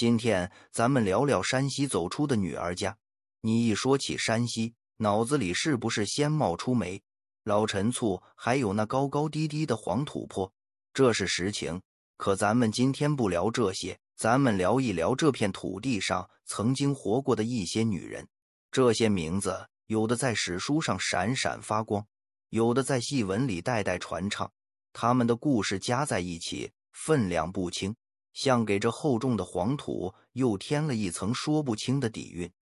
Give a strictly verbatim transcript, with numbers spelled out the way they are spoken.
今天咱们聊聊山西走出的女儿家。你一说起山西，脑子里是不是先冒出煤、老陈醋，还有那高高低低的黄土坡？这是实情。可咱们今天不聊这些，咱们聊一聊这片土地上曾经活过的一些女人。这些名字，有的在史书上闪闪发光，有的在戏文里代代传唱。他们的故事加在一起，分量不轻，像给这厚重的黄土又添了一层说不清的底蕴。